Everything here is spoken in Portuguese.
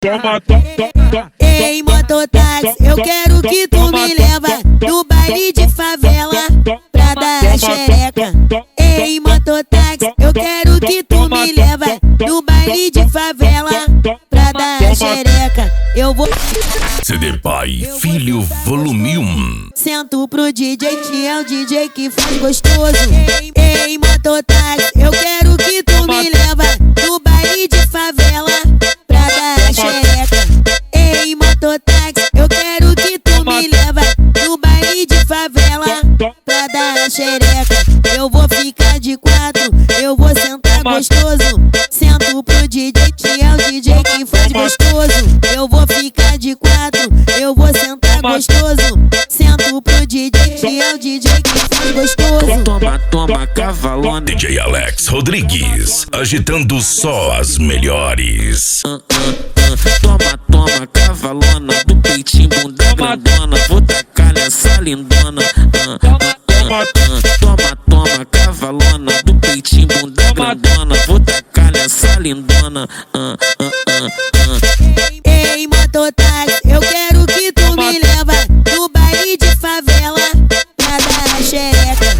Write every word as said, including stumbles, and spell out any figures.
Toma, toma, Ei, mototáxi, eu quero que tu me leva no baile de favela pra dar a xereca. Ei, mototáxi, eu quero que tu me leva no baile de favela pra dar a xereca. Eu vou C D Pai Filho Volume um. sento pro D J, que é o D J que faz gostoso. Ei, mototáxi, eu quero que tu me leva no baile de favela pra dar a xereca. Ei, mototáxi, eu quero que tu me leva no baile de favela pra dar a xereca. Eu vou ficar de quatro, eu vou sentar gostoso. Sento pro D J, que é o D J que faz gostoso. Eu vou ficar de quatro, eu vou sentar gostoso. Sento pro D J, que é o D J que faz gostoso. Toma, toma, cavalona. D J Alex Rodrigues, agitando só as melhores. Uh, uh, uh. Toma, toma, cavalona. Do peitinho, bunda grandona. Vou tacar nessa lindona. Uh, uh, uh, uh. Toma, toma, cavalona. Do peitinho, bunda grandona. Vou tacar nessa lindona. Uh, uh, uh, uh. Ei, mototáxi, eu quero que tu me leva no baile de favela pra dar a xereca.